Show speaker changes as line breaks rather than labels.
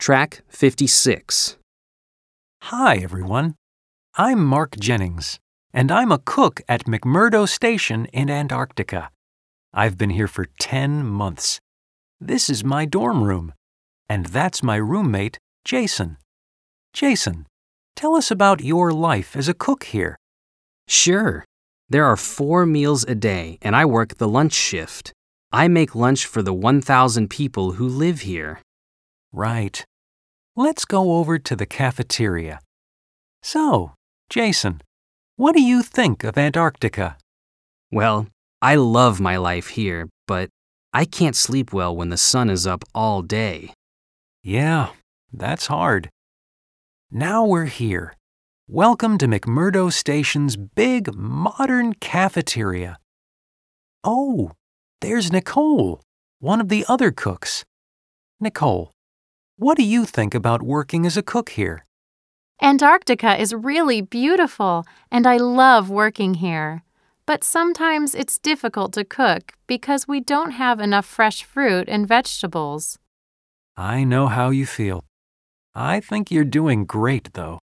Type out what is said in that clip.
Track 56.
Hi, everyone. I'm Mark Jennings, and I'm a cook at McMurdo Station in Antarctica. I've been here for 10 months. This is my dorm room, and that's my roommate, Jason. Jason, tell us about your life as a cook here.
Sure. There are 4 meals a day, and I work the lunch shift. I make lunch for the 1,000 people who live here.
Right. Let's go over to the cafeteria. So, Jason, what do you think of Antarctica?
Well, I love my life here, but I can't sleep well when the sun is up all day.
Yeah, that's hard. Now we're here. Welcome to McMurdo Station's big, modern cafeteria. Oh, there's Nicole, one of the other cooks. Nicole, what do you think about working as a cook here?
Antarctica is really beautiful, and I love working here. But sometimes it's difficult to cook because we don't have enough fresh fruit and vegetables.
I know how you feel. I think you're doing great, though.